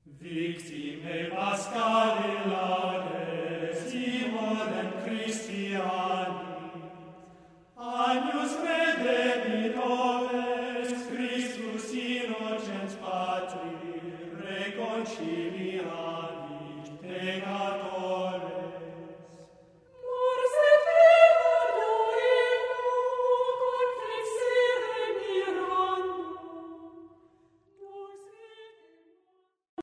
Victime Pascali laude, simulem Christiani, agnus redemptores, Christus innocens Patri, reconciliavit peccatores.